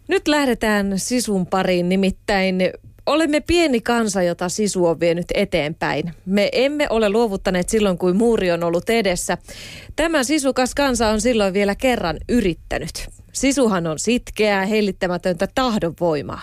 Nyt lähdetään sisun pariin, nimittäin olemme pieni kansa, jota sisu on vienyt eteenpäin. Me emme ole luovuttaneet silloin, kun muuri on ollut edessä. Tämä sisukas kansa on silloin vielä kerran yrittänyt. Sisuhan on sitkeää, hellittämätöntä tahdonvoimaa.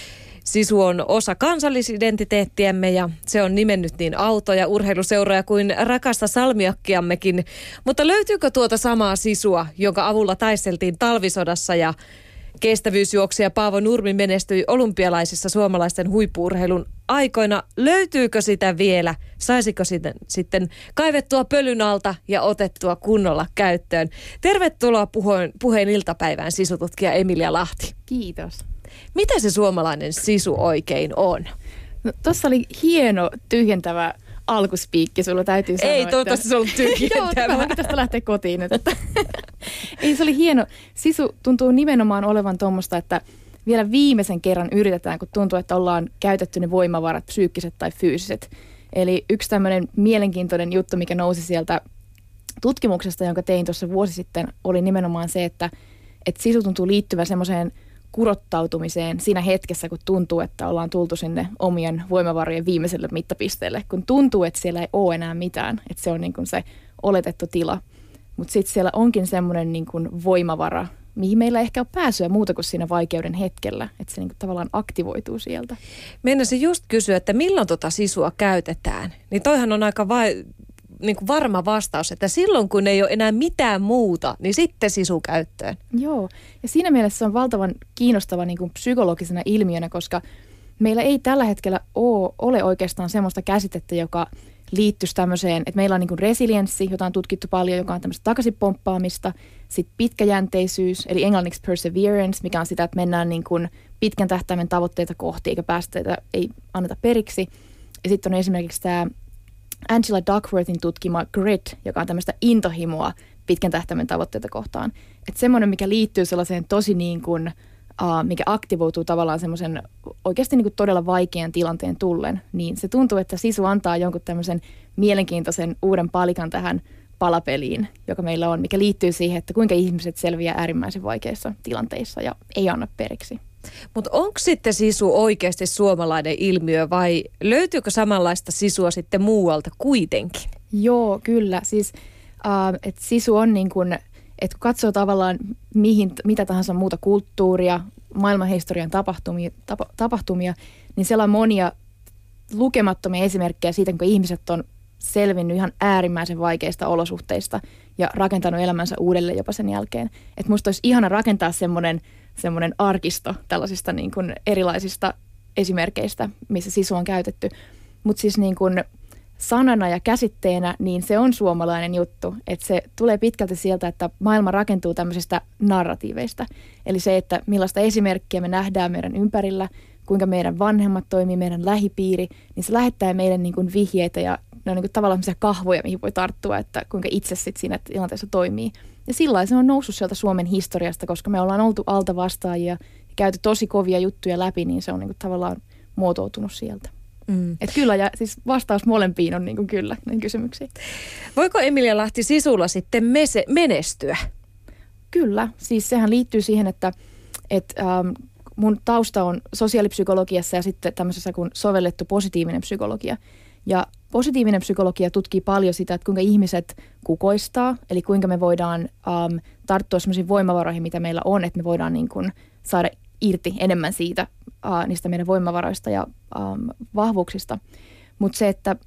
Sisu on osa kansallisidentiteettiämme ja se on nimennyt niin autoja, urheiluseuroja kuin rakasta salmiakkiammekin. Mutta löytyykö tuota samaa sisua, jonka avulla taisteltiin talvisodassa ja kestävyysjuoksija Paavo Nurmi menestyi olympialaisissa suomalaisten huippu-urheilun aikoina? Löytyykö sitä vielä? Saisiko sitä sitten kaivettua pölyn alta ja otettua kunnolla käyttöön? Tervetuloa puheen iltapäivään sisututkija Emilia Lahti. Kiitos. Mitä se suomalainen sisu oikein on? No, tuossa oli hieno tyhjentävä alkuspiikki, sulla täytyy sanoa. Ei, toivottavasti se on ollut tyhjentävä. Joo, voin tästä lähteä kotiin nyt. Ei, se oli hieno. Sisu tuntuu nimenomaan olevan tuommoista, että vielä viimeisen kerran yritetään, kun tuntuu, että ollaan käytetty ne voimavarat, psyykkiset tai fyysiset. Eli yksi tämmöinen mielenkiintoinen juttu, mikä nousi sieltä tutkimuksesta, jonka tein tuossa vuosi sitten, oli nimenomaan se, että sisu tuntuu liittyvän semmoiseen kurottautumiseen siinä hetkessä, kun tuntuu, että ollaan tultu sinne omien voimavarojen viimeiselle mittapisteelle, kun tuntuu, että siellä ei ole enää mitään, että se on niin kuin se oletettu tila. Mutta sitten siellä onkin semmoinen niin kuin voimavara, mihin meillä ei ehkä ole pääsyä muuta kuin siinä vaikeuden hetkellä, että se niin kuin tavallaan aktivoituu sieltä. Meinasin just kysyä, että milloin tota sisua käytetään, niin toihan on aika niin kuin varma vastaus, että silloin kun ei ole enää mitään muuta, niin sitten sisu käyttöön. Joo, ja siinä mielessä se on valtavan kiinnostava niin kuin psykologisena ilmiönä, koska meillä ei tällä hetkellä ole oikeastaan semmoista käsitettä, joka liittyisi tämmöiseen, että meillä on niin kuin resilienssi, jota on tutkittu paljon, joka on tämmöistä takaisinpomppaamista, sitten pitkäjänteisyys, eli englanniksi perseverance, mikä on sitä, että mennään niin kuin pitkän tähtäimen tavoitteita kohti, eikä ei anneta periksi. Ja sitten on esimerkiksi tämä Angela Duckworthin tutkima grit, joka on tämmöistä intohimoa pitkän tähtäimen tavoitteita kohtaan. Että semmoinen, mikä liittyy sellaiseen tosi niin kuin, mikä aktivoituu tavallaan semmoisen oikeasti niin kuin todella vaikean tilanteen tullen, niin se tuntuu, että sisu antaa jonkun tämmöisen mielenkiintoisen uuden palikan tähän palapeliin, joka meillä on, mikä liittyy siihen, että kuinka ihmiset selviää äärimmäisen vaikeissa tilanteissa ja ei anna periksi. Mutta onko sitten sisu oikeasti suomalainen ilmiö vai löytyykö samanlaista sisua sitten muualta kuitenkin? Joo, kyllä. Siis että sisu on niin kuin, että kun katsoo tavallaan mitä tahansa muuta kulttuuria, maailmanhistorian tapahtumia, niin siellä on monia lukemattomia esimerkkejä siitä, kun ihmiset on selvinnyt ihan äärimmäisen vaikeista olosuhteista ja rakentanut elämänsä uudelleen jopa sen jälkeen. Että musta olisi ihana rakentaa semmoinen arkisto tällaisista niin kuin erilaisista esimerkkeistä, missä sisu on käytetty. Mutta siis niin kuin sanana ja käsitteenä, niin se on suomalainen juttu. Että se tulee pitkälti sieltä, että maailma rakentuu tämmöisistä narratiiveista. Eli se, että millaista esimerkkiä me nähdään meidän ympärillä, kuinka meidän vanhemmat toimii, meidän lähipiiri, niin se lähettää meille niin kuin vihjeitä ja ne on niin kuin tavallaan sellaisia kahvoja, mihin voi tarttua, että kuinka itse sitten siinä tilanteessa toimii. Ja sillä se on noussut sieltä Suomen historiasta, koska me ollaan oltu altavastaajia ja käyty tosi kovia juttuja läpi, niin se on niin kuin tavallaan muotoutunut sieltä. Että kyllä, ja siis vastaus molempiin on niin kuin kyllä näihin kysymyksiin. Voiko Emilia Lahti sisulla sitten menestyä? Kyllä, siis sehän liittyy siihen, että mun tausta on sosiaalipsykologiassa ja sitten tämmöisessä kuin sovellettu positiivinen psykologia. Ja positiivinen psykologia tutkii paljon sitä, että kuinka ihmiset kukoistaa, eli kuinka me voidaan tarttua sellaisiin voimavaroihin, mitä meillä on, että me voidaan niin kuin saada irti enemmän siitä, niistä meidän voimavaroista ja vahvuuksista. Mutta se, että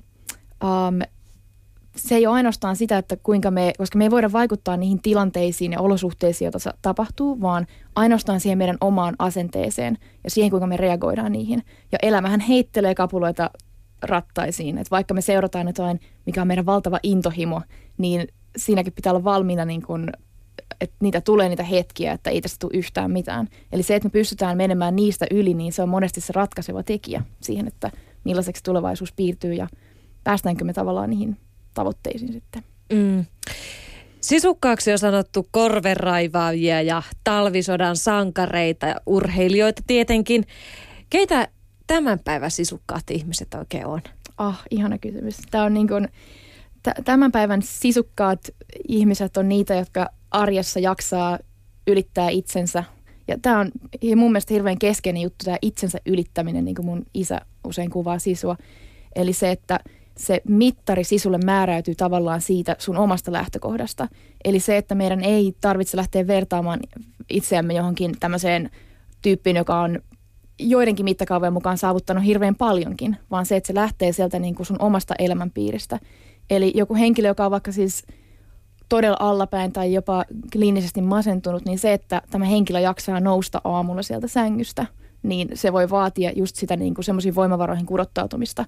se ei ole ainoastaan sitä, että koska me ei voida vaikuttaa niihin tilanteisiin ja olosuhteisiin, joita tapahtuu, vaan ainoastaan siihen meidän omaan asenteeseen ja siihen, kuinka me reagoidaan niihin. Ja elämähän heittelee kapuloita rattaisiin, että vaikka me seurataan jotain, mikä on meidän valtava intohimo, niin siinäkin pitää olla valmiina, niin kun, että niitä tulee niitä hetkiä, että ei tästä tule yhtään mitään. Eli se, että me pystytään menemään niistä yli, niin se on monesti se ratkaiseva tekijä siihen, että millaiseksi tulevaisuus piirtyy ja päästäänkö me tavallaan niihin tavoitteisiin sitten. Sisukkaaksi on sanottu korvenraivaajia ja talvisodan sankareita ja urheilijoita tietenkin. Keitä tämän päivän sisukkaat ihmiset oikein on? Ihana kysymys. Tämä on niin kuin, tämän päivän sisukkaat ihmiset on niitä, jotka arjessa jaksaa ylittää itsensä Ja tämä on mun mielestä hirveän keskeinen juttu, tämä itsensä ylittäminen, niin kuin mun isä usein kuvaa sisua. Eli se, että se mittari sisulle määräytyy tavallaan siitä sun omasta lähtökohdasta. Eli se, että meidän ei tarvitse lähteä vertaamaan itseämme johonkin tämmöiseen tyyppiin, joka on joidenkin mittakaavojen mukaan saavuttanut hirveän paljonkin, vaan se, että se lähtee sieltä niin kuin sun omasta elämänpiiristä. Eli joku henkilö, joka on vaikka siis todella allapäin tai jopa kliinisesti masentunut, niin se, että tämä henkilö jaksaa nousta aamulla sieltä sängystä, niin se voi vaatia just sitä niin kuin semmoisiin voimavaroihin kurottautumista,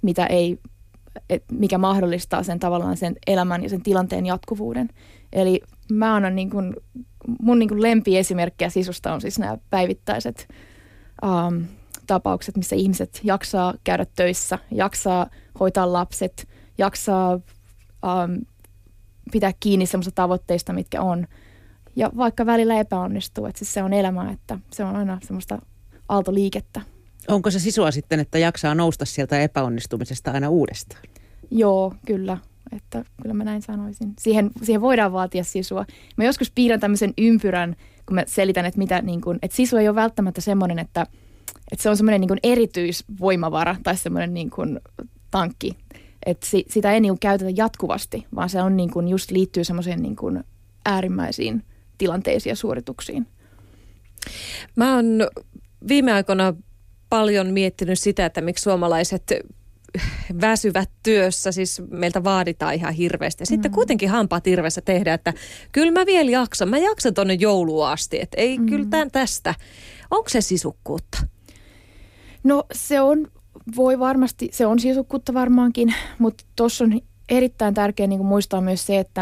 mikä mahdollistaa sen tavallaan sen elämän ja sen tilanteen jatkuvuuden. Eli mä annan mun lempiesimerkkejä sisusta on siis nämä päivittäiset tapaukset, missä ihmiset jaksaa käydä töissä, jaksaa hoitaa lapset, jaksaa pitää kiinni semmoista tavoitteista, mitkä on. Ja vaikka välillä epäonnistuu, että siis se on elämää, että se on aina semmoista aaltoliikettä. Onko se sisua sitten, että jaksaa nousta sieltä epäonnistumisesta aina uudestaan? Joo, kyllä. Että kyllä mä näin sanoisin. Siihen voidaan vaatia sisua. Mä joskus piirrän tämmöisen ympyrän, kun mä selitän, että että sisu ei ole välttämättä semmoinen, että se on semmoinen erityisvoimavara tai semmoinen tankki. Että sitä ei käytetä jatkuvasti, vaan se on just liittyy semmoiseen äärimmäisiin tilanteisiin ja suorituksiin. Mä oon viime aikoina paljon miettinyt sitä, että miksi suomalaiset väsyvät työssä, siis meiltä vaaditaan ihan hirveästi. Ja sitten kuitenkin hampaat irvessä tehdä, että kyllä mä vielä jaksan. Mä jaksan tonne jouluun asti, että ei kyllä tämän tästä. Onko se sisukkuutta? No se on sisukkuutta varmaankin, mutta tuossa on erittäin tärkeää muistaa myös se, että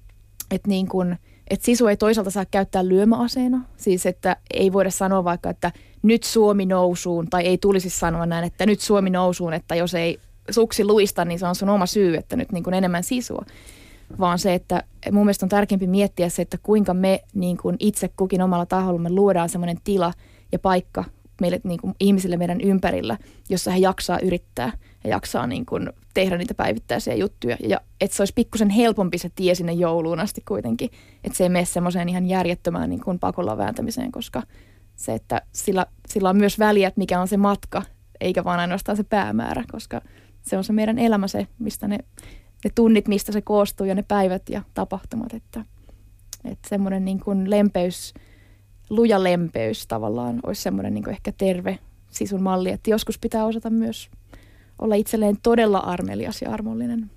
sisu ei toisaalta saa käyttää lyömäaseena. Siis että ei voida sanoa vaikka, että nyt Suomi nousuun, tai ei tulisi sanoa näin, että nyt Suomi nousuun, että jos ei suksi luista, niin se on sun oma syy, että nyt enemmän sisua. Vaan se, että mun mielestä on tärkeämpi miettiä se, että kuinka me itse kukin omalla tahollamme luodaan semmoinen tila ja paikka meille ihmisille meidän ympärillä, jossa he jaksaa yrittää ja jaksaa tehdä niitä päivittäisiä juttuja. Ja että se olisi pikkusen helpompi se tie sinne jouluun asti kuitenkin, että se ei mene semmoiseen ihan järjettömään pakolla vääntämiseen, koska se, että sillä on myös väliä, että mikä on se matka, eikä vaan ainoastaan se päämäärä, koska se on se meidän elämä se, mistä ne tunnit, mistä se koostuu ja ne päivät ja tapahtumat, että semmoinen lempeys, luja lempeys tavallaan olisi semmoinen ehkä terve sisun malli, että joskus pitää osata myös olla itselleen todella armelias ja armollinen.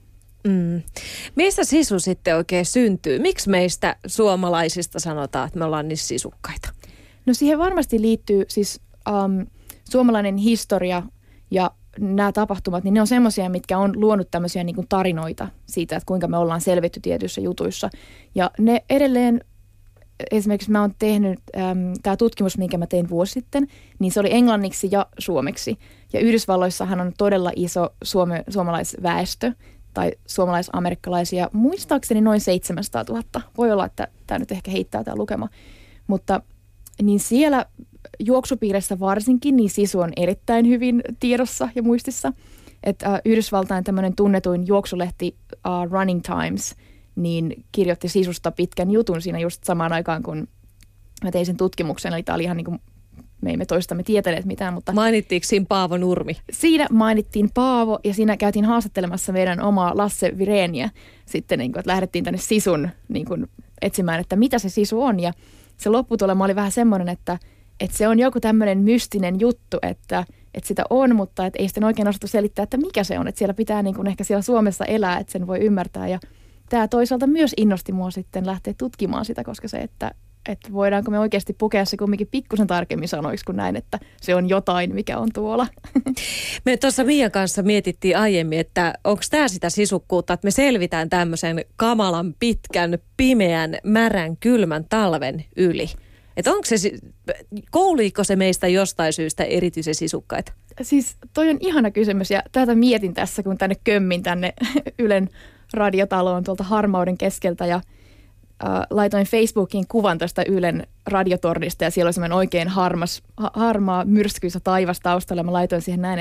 Mistä sisu sitten oikein syntyy? Miksi meistä suomalaisista sanotaan, että me ollaan niin sisukkaita? No siihen varmasti liittyy siis suomalainen historia ja nämä tapahtumat, niin ne on semmoisia, mitkä on luonut tämmöisiä tarinoita siitä, että kuinka me ollaan selvitty tietyissä jutuissa. Ja ne edelleen, esimerkiksi mä oon tehnyt tämä tutkimus, minkä mä tein vuosi sitten, niin se oli englanniksi ja suomeksi. Ja Yhdysvalloissahan on todella iso suomalaisväestö tai suomalaisamerikkalaisia, muistaakseni noin 700 000. Voi olla, että tämä nyt ehkä heittää tämä lukema. Mutta niin siellä juoksupiirissä varsinkin, niin sisu on erittäin hyvin tiedossa ja muistissa. Että Yhdysvaltain tämmöinen tunnetuin juoksulehti Running Times, niin kirjoitti sisusta pitkän jutun siinä just samaan aikaan, kun mä tein sen tutkimuksen. Eli tämä oli ihan me emme toistamme tietäneet mitään, mutta... Mainittiinko siinä Paavo Nurmi? Siinä mainittiin Paavo ja siinä käytiin haastattelemassa meidän omaa Lasse Vireniä sitten, että lähdettiin tänne sisun etsimään, että mitä se sisu on. Ja se lopputulema oli vähän semmoinen, että se on joku tämmöinen mystinen juttu, että sitä on, mutta että ei sitten oikein osattu selittää, että mikä se on. Että siellä pitää ehkä siellä Suomessa elää, että sen voi ymmärtää. Ja tämä toisaalta myös innosti mua sitten lähteä tutkimaan sitä, koska se, että voidaanko me oikeasti pukea se kumminkin pikkusen tarkemmin sanoiksi kuin näin, että se on jotain, mikä on tuolla. Me tuossa Mian kanssa mietittiin aiemmin, että onko tämä sitä sisukkuutta, että me selvitään tämmöisen kamalan, pitkän, pimeän, märän, kylmän talven yli. Että onko se, kouliiko se meistä jostain syystä erityisen sisukkaita? Siis toi on ihana kysymys ja tätä mietin tässä, kun tänne kömmin tänne Ylen radiotaloon tuolta harmauden keskeltä ja laitoin Facebookiin kuvan tästä Ylen radiotornista ja siellä oli semmoinen oikein harmaa myrskyisä taivas taustalla. Mä laitoin siihen näin,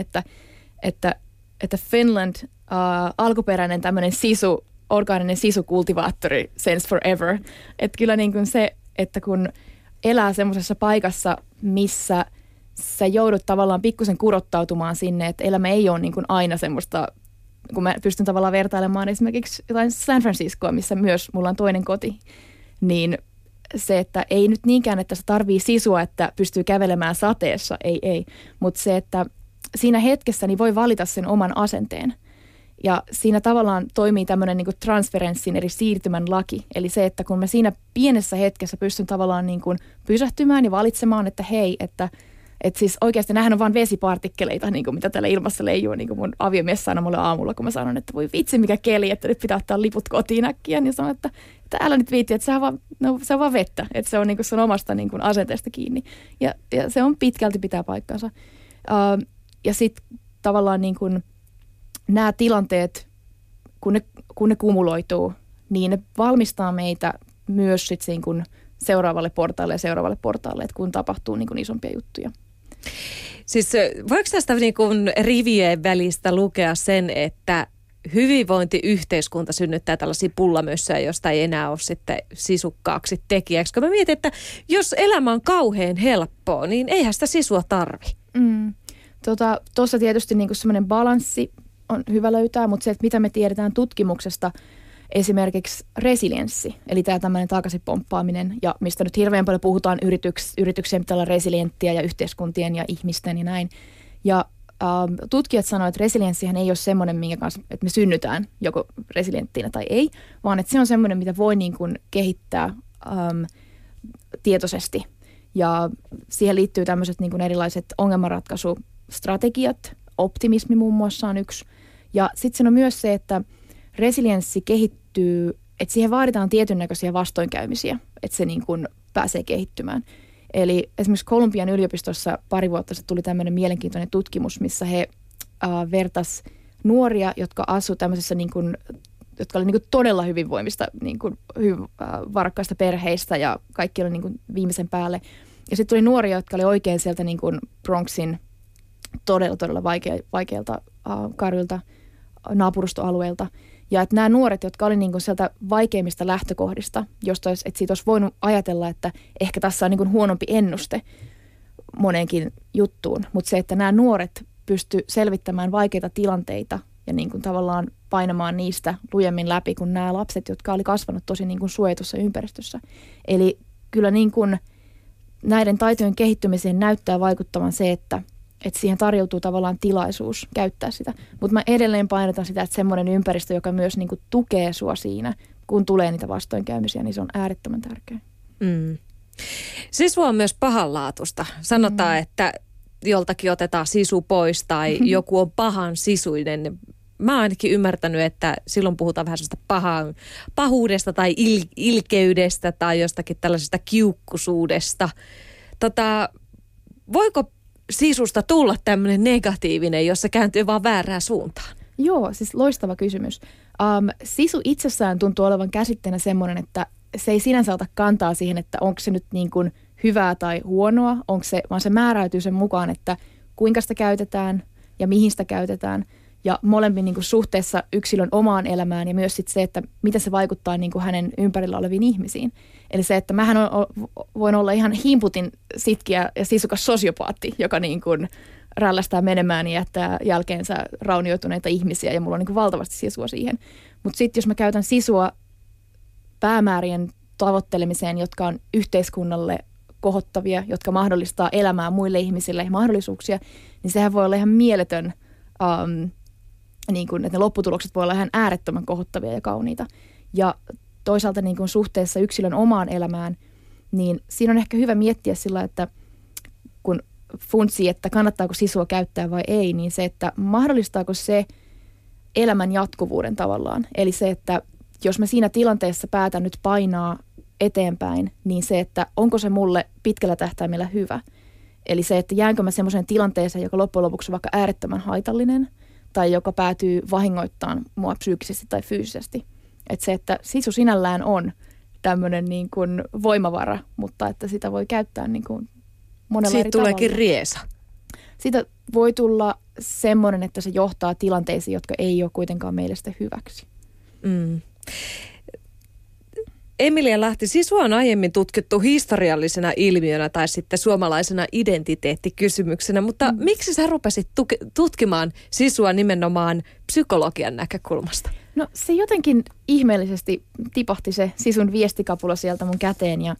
että Finland, alkuperäinen tämmöinen orgaaninen sisukultivaattori, sense forever. Että kyllä se, että kun elää semmoisessa paikassa, missä sä joudut tavallaan pikkusen kurottautumaan sinne, että elämä ei ole niin kuin aina semmoista, kun mä pystyn tavallaan vertailemaan esimerkiksi jotain San Franciscoa, missä myös mulla on toinen koti, niin se, että ei nyt niinkään, että se tarvii sisua, että pystyy kävelemään sateessa, ei. Mutta se, että siinä hetkessä niin voi valita sen oman asenteen. Ja siinä tavallaan toimii tämmöinen niin kuin transferenssin eli siirtymän laki. Eli se, että kun mä siinä pienessä hetkessä pystyn tavallaan niin kuin pysähtymään ja valitsemaan, että hei, että siis oikeasti nämähän on vain vesipartikkeleita, niin kuin mitä täällä ilmassa leijuu, niin kuin mun aviomies sanoi mulle aamulla, kun mä sanon, että voi vitsi mikä keli, että nyt pitää ottaa liput kotiin äkkiä, niin sanon, että älä nyt viitti, että se on vaan vettä, että se on niin kuin sun omasta niin kuin asenteesta kiinni. Ja se on pitkälti pitää paikkansa. Ja sitten tavallaan niin kuin nämä tilanteet, kun ne kumuloituu, niin ne valmistaa meitä myös sit niin kuin seuraavalle portaalle, että kun tapahtuu niin kuin isompia juttuja. Siis voiko tästä niin kuin rivien välistä lukea sen, että hyvinvointiyhteiskunta synnyttää tällaisia pullamössöjä, josta ei enää ole sitten sisukkaaksi tekijäksi? Kun mä mietin, että jos elämä on kauhean helppoa, niin eihän sitä sisua tarvi. Tuossa tietysti niin kuin semmoinen balanssi on hyvä löytää, mutta se, että mitä me tiedetään tutkimuksesta, esimerkiksi resilienssi, eli tämä tämmöinen takaisin pomppaaminen, ja mistä nyt hirveän paljon puhutaan yrityksien pitää olla resilienttiä ja yhteiskuntien ja ihmisten ja näin. Ja tutkijat sanoivat, että resilienssihän ei ole semmoinen, minkä kanssa, että me synnytään joko resilienttinä tai ei, vaan että se on semmoinen, mitä voi niin kuin kehittää tietoisesti. Ja siihen liittyy tämmöiset niin kuin erilaiset ongelmanratkaisustrategiat, optimismi muun muassa on yksi. Ja sitten siinä on myös se, että resilienssi kehittyy, että siihen vaaditaan tietyn näköisiä vastoinkäymisiä, että se niin kuin pääsee kehittymään. Eli esimerkiksi Kolumbian yliopistossa pari vuotta sitten tuli tämmöinen mielenkiintoinen tutkimus, missä he vertas nuoria, jotka asuivat tämmöisessä niin kuin, jotka oli niin kuin todella hyvinvoimista, niin kuin varakkaista perheistä ja kaikki oli niin kuin viimeisen päälle. Ja sitten tuli nuoria, jotka oli oikein sieltä niin kuin Bronxin todella vaikealta karvilta naapurustoalueelta. Ja että nämä nuoret, jotka oli niin kuin sieltä vaikeimmista lähtökohdista, että siitä olisi voinut ajatella, että ehkä tässä on niin kuin huonompi ennuste moneenkin juttuun. Mutta se, että nämä nuoret pysty selvittämään vaikeita tilanteita ja niin kuin tavallaan painamaan niistä lujemmin läpi kuin nämä lapset, jotka oli kasvanut tosi niin kuin suojatussa ympäristössä. Eli kyllä niin kuin näiden taitojen kehittymiseen näyttää vaikuttavan se, että siihen tarjoutuu tavallaan tilaisuus käyttää sitä. Mutta mä edelleen painotan sitä, että semmoinen ympäristö, joka myös niin kuin tukee sua siinä, kun tulee niitä vastoinkäymisiä, niin se on äärettömän tärkeää. Sisu on myös pahanlaatusta. Sanotaan, että joltakin otetaan sisu pois tai joku on pahan sisuinen. Mä oon ainakin ymmärtänyt, että silloin puhutaan vähän sellaista pahuudesta tai ilkeydestä tai jostakin tällaisesta kiukkusuudesta. Voiko sisusta tulla tämmöinen negatiivinen, jos se kääntyy vaan väärään suuntaan? Joo, siis loistava kysymys. Sisu itsessään tuntuu olevan käsitteenä semmoinen, että se ei sinänsä ota kantaa siihen, että onko se nyt niin kuin hyvää tai huonoa, vaan se määräytyy sen mukaan, että kuinka sitä käytetään ja mihin sitä käytetään. Ja molemmin niin kuin suhteessa yksilön omaan elämään ja myös sit se, että miten se vaikuttaa niin kuin hänen ympärillä oleviin ihmisiin. Eli se, että mähän voin olla ihan himputin sitkiä ja sisukas sosiopaatti, joka niin kuin rällästää menemään ja jättää jälkeensä raunioituneita ihmisiä ja mulla on niin kuin valtavasti sisua siihen. Mutta sitten jos mä käytän sisua päämäärien tavoittelemiseen, jotka on yhteiskunnalle kohottavia, jotka mahdollistaa elämää muille ihmisille ja mahdollisuuksia, niin sehän voi olla ihan mieletön, niin kuin, että ne lopputulokset voi olla ihan äärettömän kohottavia ja kauniita. Ja toisaalta niin kuin suhteessa yksilön omaan elämään, niin siinä on ehkä hyvä miettiä sillä, että kun funtsii, että kannattaako sisua käyttää vai ei, niin se, että mahdollistaako se elämän jatkuvuuden tavallaan. Eli se, että jos mä siinä tilanteessa päätän nyt painaa eteenpäin, niin se, että onko se mulle pitkällä tähtäimellä hyvä. Eli se, että jäänkö mä semmoiseen tilanteeseen, joka loppujen lopuksi on vaikka äärettömän haitallinen tai joka päätyy vahingoittamaan mua psyykkisesti tai fyysisesti. Että se, että sisu sinällään on tämmöinen niin kuin voimavara, mutta että sitä voi käyttää niin kuin monella eri tavalla. Siitä tuleekin riesa. Siitä voi tulla semmoinen, että se johtaa tilanteisiin, jotka ei ole kuitenkaan meille sitä hyväksi. Emilia Lahti, sisua on aiemmin tutkittu historiallisena ilmiönä tai sitten suomalaisena identiteettikysymyksenä, mutta miksi sä rupesit tutkimaan sisua nimenomaan psykologian näkökulmasta? No se jotenkin ihmeellisesti tipahti se sisun viestikapula sieltä mun käteen ja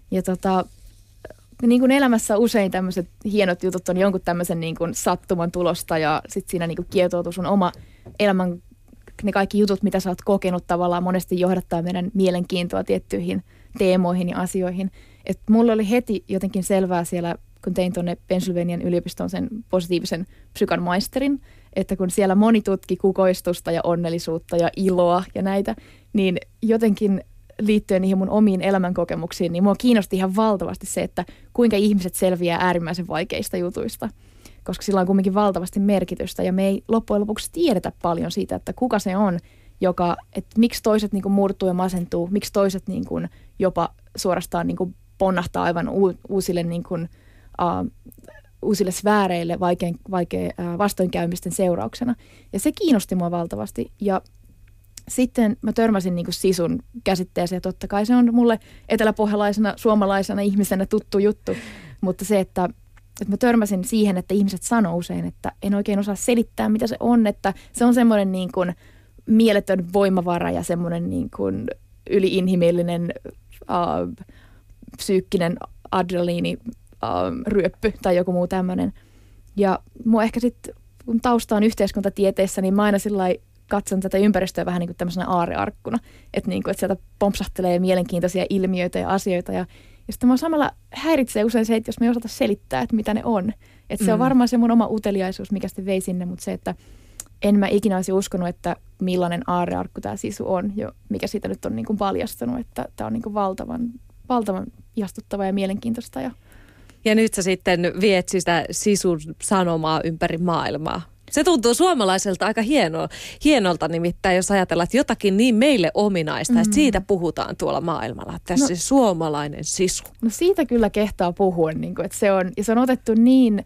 niin kuin elämässä usein tämmöiset hienot jutut on jonkun tämmöisen niin kuin sattuman tulosta ja sitten siinä niin kuin kietoutuu sun oma elämän, ne kaikki jutut, mitä sä oot kokenut tavallaan monesti johdattaa meidän mielenkiintoa tiettyihin teemoihin ja asioihin. Et mulla oli heti jotenkin selvää siellä, kun tein tuonne Pennsylvanian yliopistoon sen positiivisen psykan maisterin, että kun siellä moni tutki kukoistusta ja onnellisuutta ja iloa ja näitä, niin jotenkin liittyen niihin mun omiin elämänkokemuksiin, niin mua kiinnosti ihan valtavasti se, että kuinka ihmiset selviää äärimmäisen vaikeista jutuista. Koska sillä on kuitenkin valtavasti merkitystä ja me ei loppujen lopuksi tiedetä paljon siitä, että kuka se on, että miksi toiset niin kuin murtuu ja masentuu, miksi toiset niin kuin jopa suorastaan niin kuin ponnahtaa aivan uusille, niin kuin, uusille sfääreille vastoinkäymisten seurauksena. Ja se kiinnosti mua valtavasti ja sitten mä törmäsin niin kuin sisun käsitteeseen ja totta kai se on mulle eteläpohjalaisena, suomalaisena ihmisenä tuttu juttu, mutta se, että mä törmäsin siihen, että ihmiset sanoo usein, että en oikein osaa selittää, mitä se on, että se on semmoinen niin kuin mieletön voimavara ja semmoinen niin kuin yliinhimillinen psyykkinen adrenaliiniryöppy tai joku muu tämmöinen. Ja mua ehkä sitten, kun tausta on yhteiskuntatieteissä, niin mä aina sillai katson tätä ympäristöä vähän niin kuin tämmöisenä aarrearkkuna, että sieltä pompsahtelee mielenkiintoisia ilmiöitä ja asioita ja sitten mua samalla häiritsee usein se, että jos me ei osata selittää, että mitä ne on. Että se on varmaan se mun oma uteliaisuus, mikä sitten vei sinne, mutta se, että en mä ikinä olisi uskonut, että millainen aarrearkku tämä sisu on, jo mikä siitä nyt on niin kuin paljastunut, että tämä on niin kuin valtavan ihastuttava ja mielenkiintoista. Ja nyt sä sitten viet sitä sisun sanomaa ympäri maailmaa. Se tuntuu suomalaiselta aika hienolta nimittäin, jos ajatellaan, että jotakin niin meille ominaista, että siitä puhutaan tuolla maailmalla. Tässä se suomalainen sisu. No siitä kyllä kehtaa puhua, niin kuin, että se on otettu niin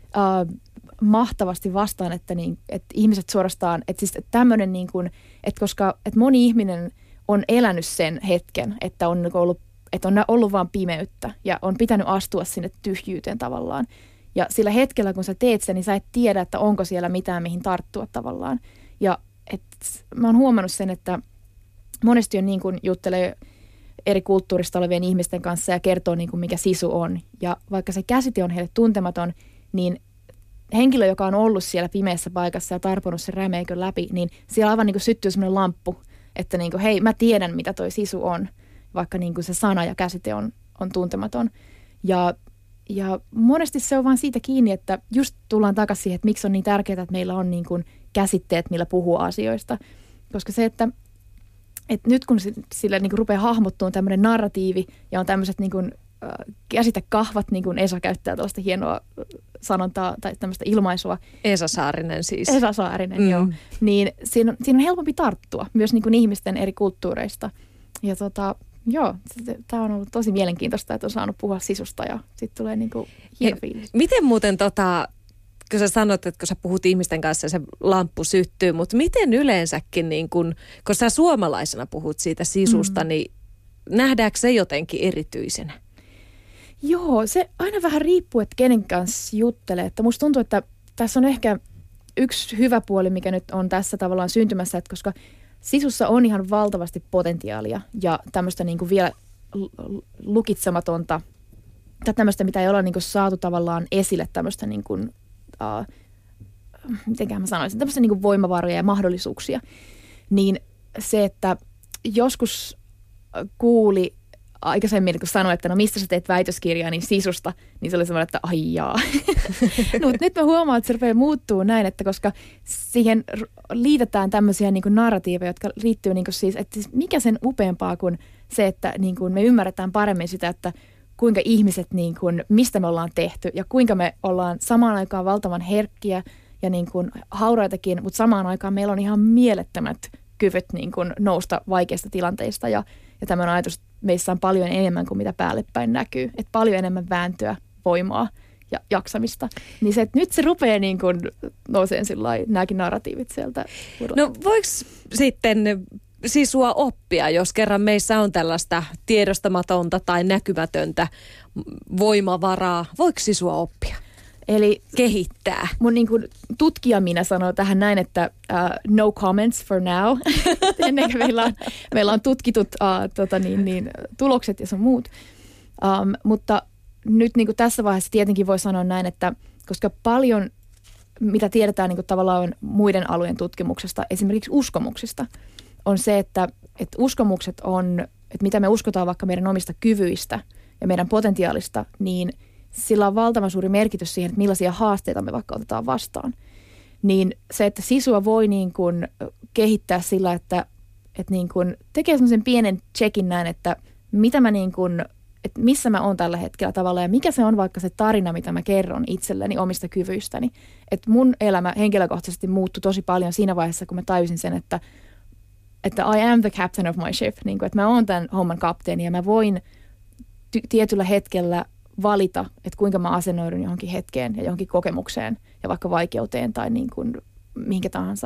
mahtavasti vastaan, että ihmiset suorastaan, että siis tämmöinen niin kuin, että että moni ihminen on elänyt sen hetken, että on ollut vaan pimeyttä ja on pitänyt astua sinne tyhjyyteen tavallaan. Ja sillä hetkellä, kun sä teet sen, niin sä et tiedä, että onko siellä mitään, mihin tarttua tavallaan. Ja mä oon huomannut sen, että monesti on niin kuin juttelee eri kulttuurista olevien ihmisten kanssa ja kertoo niin kuin mikä sisu on. Ja vaikka se käsite on heille tuntematon, niin henkilö, joka on ollut siellä pimeässä paikassa ja tarponut sen rämeikön läpi, niin siellä aivan niin kuin syttyy semmoinen lamppu, että niin kuin, hei, mä tiedän, mitä toi sisu on, vaikka niin kuin se sana ja käsite on tuntematon. Ja monesti se on vaan siitä kiinni, että just tullaan takaisin siihen, että miksi on niin tärkeää, että meillä on niin kuin käsitteet, millä puhuu asioista. Koska se, että nyt kun sillä niin kuin rupeaa hahmottumaan tämmöinen narratiivi ja on tämmöiset niin kuin käsitekahvat, niin kuin Esa käyttää tällaista hienoa sanontaa tai tämmöistä ilmaisua. Esa Saarinen siis. Esa Saarinen, joo. Niin siinä on helpompi tarttua myös niin kuin ihmisten eri kulttuureista. Ja joo, tämä on ollut tosi mielenkiintoista, että on saanut puhua sisusta ja sitten tulee niinku hieno fiilis. Miten muuten kun sä sanot, että kun sä puhut ihmisten kanssa se lamppu syttyy, mutta miten yleensäkin, niin kun sä suomalaisena puhut siitä sisusta, niin nähdäänkö se jotenkin erityisenä? Joo, se aina vähän riippuu, että kenen kanssa juttelee. Että musta tuntuu, että tässä on ehkä yksi hyvä puoli, mikä nyt on tässä tavallaan syntymässä, että koska sisussa on ihan valtavasti potentiaalia ja tämmöistä niin kuin vielä lukitsematonta, tai tämmöistä, mitä ei olla niin kuin saatu tavallaan esille, tämmöistä, niin kuin, mitenkään mä sanoisin, tämmöistä niin kuin voimavaroja ja mahdollisuuksia. Niin se, että joskus kuuli aikaisemmin, kun sanoin, että no mistä sä teet väitöskirjaa, niin sisusta, niin se oli semmoinen, että ai jaa. No, mutta nyt mä huomaan, että se rupeaa muuttuu näin, että koska siihen liitetään tämmöisiä niin kuin narratiiveja, jotka liittyy niin kuin siis, että mikä sen upeampaa kuin se, että niin kuin me ymmärretään paremmin sitä, että kuinka ihmiset, niin kuin, mistä me ollaan tehty ja kuinka me ollaan samaan aikaan valtavan herkkiä ja niin kuin hauraitakin, mutta samaan aikaan meillä on ihan mielettömät kyvyt niin kuin nousta vaikeista tilanteista ja tämmöinen ajatus meissä on paljon enemmän kuin mitä päälle päin näkyy. Että paljon enemmän vääntöä, voimaa ja jaksamista. Niin se, että nyt se rupeaa niin kuin nouseen sillai, nämäkin narratiivit sieltä. No voiko sitten sisua oppia, jos kerran meissä on tällaista tiedostamatonta tai näkymätöntä voimavaraa? Voiko sisua oppia? Eli kehittää. Mun niin kuin tutkija minä sanoo tähän näin, että no comments for now. Ennen kuin meillä on tutkitut tulokset ja sun muut. Mutta nyt niin kuin tässä vaiheessa tietenkin voi sanoa näin, että koska paljon, mitä tiedetään niin kuin tavallaan muiden alueen tutkimuksesta, esimerkiksi uskomuksista, on se, että uskomukset on, että mitä me uskotaan vaikka meidän omista kyvyistä ja meidän potentiaalista, niin sillä on valtavan suuri merkitys siihen, että millaisia haasteita me vaikka otetaan vastaan. Niin se, että sisua voi niin kuin kehittää sillä, että niin kuin tekee semmoisen pienen checkin näin, että mitä mä niin kuin, että missä mä oon tällä hetkellä tavallaan ja mikä se on vaikka se tarina, mitä mä kerron itselleni omista kyvyistäni. Että mun elämä henkilökohtaisesti muuttui tosi paljon siinä vaiheessa, kun mä tajusin sen, että I am the captain of my ship. Niin kuin, että mä oon tämän homman kapteeni ja mä voin tietyllä hetkellä valita, että kuinka mä asennoidun johonkin hetkeen ja johonkin kokemukseen ja vaikka vaikeuteen tai niin kuin mihinkä tahansa.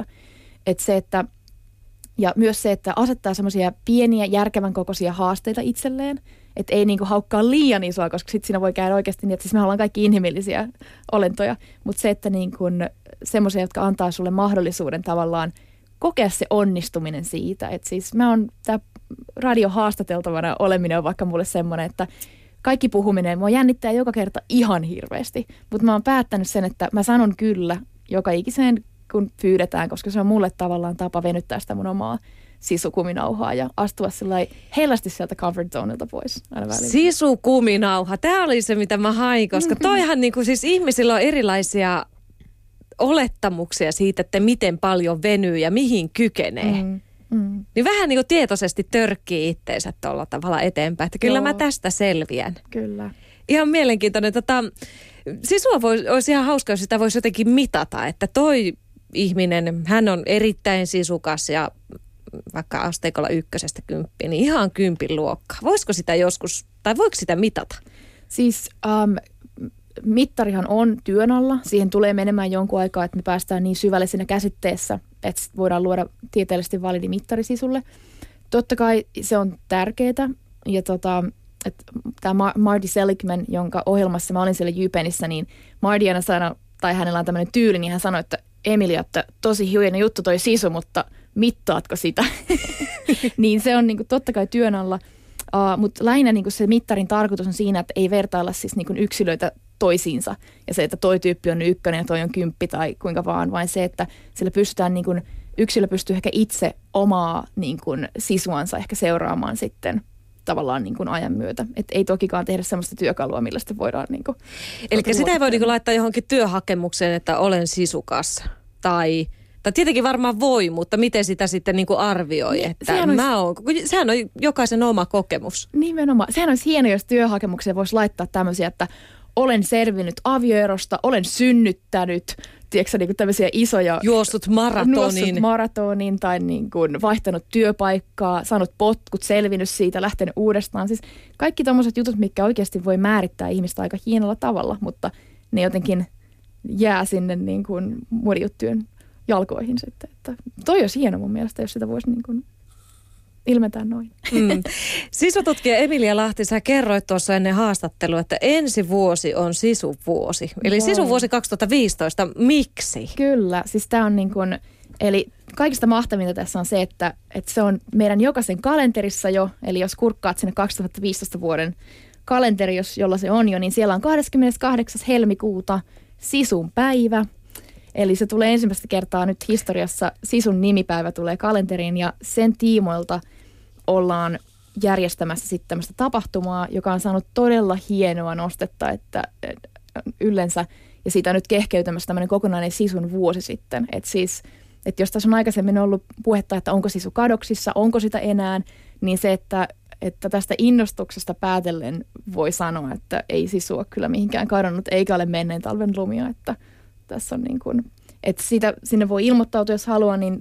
Ja myös se, että asettaa semmoisia pieniä järkevän kokoisia haasteita itselleen, että ei niin kuin haukkaa liian isoa, koska sitten siinä voi käydä oikeasti niin, että siis me ollaan kaikki inhimillisiä olentoja, mutta se, että niin kuin semmoisia, jotka antaa sulle mahdollisuuden tavallaan kokea se onnistuminen siitä, että siis mä oon, tää radiohaastateltavana oleminen on vaikka mulle semmoinen, että kaikki puhuminen, mua jännittää joka kerta ihan hirveästi, mutta mä oon päättänyt sen, että mä sanon kyllä joka ikiseen, kun pyydetään, koska se on mulle tavallaan tapa venyttää sitä mun omaa sisukuminauhaa ja astua sillai hellästi sieltä comfort zonelta pois aina välillä. Sisukuminauha, tämä oli se, mitä mä hain, koska toihan niin kuin siis ihmisillä on erilaisia olettamuksia siitä, että miten paljon venyy ja mihin kykenee. Niin vähän niin kuin tietoisesti törkkii itteensä tuolla tavalla eteenpäin, että kyllä mä tästä selviän. Kyllä. Ihan mielenkiintoinen. Sisua olisi ihan hauska, jos sitä voisi jotenkin mitata, että toi ihminen, hän on erittäin sisukas ja vaikka asteikolla 1–10, niin ihan 10 luokkaa. Voisiko sitä joskus, tai voiko sitä mitata? Siis mittarihan on työn alla. Siihen tulee menemään jonkun aikaa, että me päästään niin syvälle siinä käsitteessä, että voidaan luoda tieteellisesti validi mittari sisulle. Totta kai se on tärkeää. Ja tämä Marty Seligman, jonka ohjelmassa mä olin siellä Jypenissä, niin Marty aina sanoi, tai hänellä on tämmöinen tyyli, niin hän sanoi, että Emilia, että tosi hieno juttu toi sisu, mutta mittaatko sitä? Niin se on niin kuin, totta kai työn alla. Mutta lähinnä niin kuin se mittarin tarkoitus on siinä, että ei vertailla siis niin kuin yksilöitä toisiinsa. Ja se, että toi tyyppi on 1 ja toi on 10 tai kuinka vaan se, että sillä pystytään niin kuin, yksilö pystyy ehkä itse omaa niin kuin sisuansa ehkä seuraamaan sitten tavallaan niin kuin ajan myötä. Että ei tokikaan tehdä sellaista työkalua, millä sitä voidaan niin kuin. Eli sitä ei voi niin kuin laittaa johonkin työhakemukseen, että olen sisukas tai tietenkin varmaan voi, mutta miten sitä sitten niin kuin arvioi, että sehän on jokaisen oma kokemus. Nimenomaan. Sehän olisi hienoa, jos työhakemukseen voisi laittaa tämmöisiä, että olen selvinnyt avioerosta, olen synnyttänyt, tiedätkö niin kuin tämmöisiä isoja. Juossut maratonin tai niin kuin vaihtanut työpaikkaa, saanut potkut, selvinnyt siitä, lähtenyt uudestaan. Siis kaikki tommoset jutut, mitkä oikeasti voi määrittää ihmistä aika hienolla tavalla, mutta ne jotenkin jää sinne niin kuin muiden juttujen jalkoihin sitten. Että toi olisi hieno mun mielestä, jos sitä voisi niin kuin ilmentää noin. Sisututkija Emilia Lahti, sä kerroit tuossa ennen haastattelua, että ensi vuosi on sisuvuosi. Eli sisuvuosi 2015. Miksi? Kyllä, siis tää on niin kuin, eli kaikista mahtavinta tässä on se, että se on meidän jokaisen kalenterissa jo, eli jos kurkkaat sinne 2015 vuoden kalenteri, jolla se on jo, niin siellä on 28. helmikuuta sisun päivä. Eli se tulee ensimmäistä kertaa nyt historiassa, sisun nimipäivä tulee kalenteriin ja sen tiimoilta ollaan järjestämässä sitten tämmöistä tapahtumaa, joka on saanut todella hienoa nostetta, että yleensä, ja siitä on nyt kehkeytymässä tämmöinen kokonainen sisun vuosi sitten. Että siis, että jos tässä on aikaisemmin ollut puhetta, että onko sisu kadoksissa, onko sitä enää, niin se, että tästä innostuksesta päätellen voi sanoa, että ei sisu ole kyllä mihinkään kadonnut, eikä ole menneen talven lumia, että tässä on niin kuin, että sinne voi ilmoittautua, jos haluaa, niin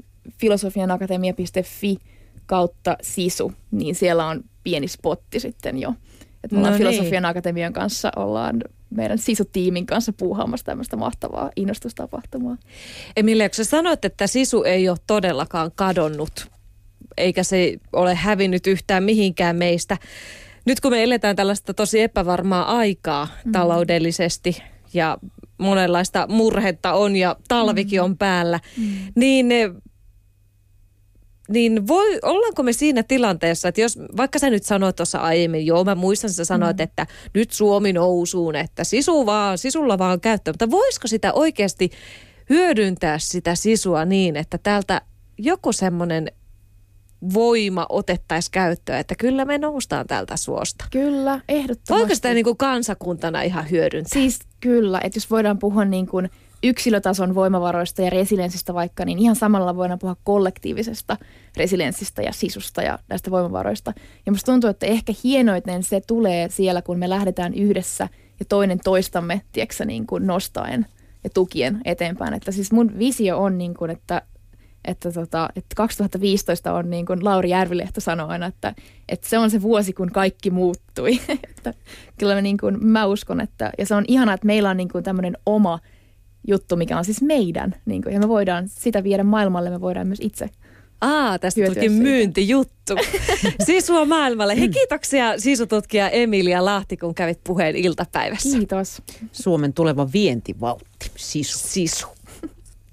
filosofianakatemia.fi/sisu, niin siellä on pieni spotti sitten jo. Että me ollaan Filosofian Akatemian kanssa, ollaan meidän sisutiimin kanssa puuhaamassa tämmöistä mahtavaa innostustapahtumaa. Emilia, kun sä sanoit, että sisu ei ole todellakaan kadonnut, eikä se ole hävinnyt yhtään mihinkään meistä. Nyt kun me eletään tällaista tosi epävarmaa aikaa taloudellisesti ja monenlaista murhetta on ja talvikin on päällä, niin ollaanko me siinä tilanteessa, että jos, vaikka sä nyt sanoit tuossa aiemmin, mä muistan, sä sanoit, että nyt Suomi nousuun, että sisulla vaan käyttöön, mutta voisiko sitä oikeasti hyödyntää sitä sisua niin, että täältä joku semmoinen voima otettaisiin käyttöön, että kyllä me noustaan tältä suosta. Kyllä, ehdottomasti. Voiko sitä niin kuin kansakuntana ihan hyödyntää? Siis kyllä, että jos voidaan puhua niin kuin yksilötason voimavaroista ja resilienssistä vaikka, niin ihan samalla voidaan puhua kollektiivisesta resilienssistä ja sisusta ja näistä voimavaroista. Ja musta tuntuu, että ehkä hienoiten se tulee siellä, kun me lähdetään yhdessä ja toinen toistamme, tiedätkö, niin kuin nostaen ja tukien eteenpäin. Että siis mun visio on, niin kuin, että 2015 on niin kuin Lauri Järvilehto sanoi aina, että se on se vuosi, kun kaikki muuttui. Että kyllä mä uskon, että ja se on ihanaa, että meillä on niin kuin tämmöinen oma juttu, mikä on siis meidän. Niin kuin, ja me voidaan sitä viedä maailmalle, me voidaan myös itse. Tästä tulikin myyntijuttu. Sisua maailmalle. Hei, kiitoksia sisututkija Emilia Lahti, kun kävit puheen iltapäivässä. Kiitos. Suomen tuleva vientivaltti, sisu.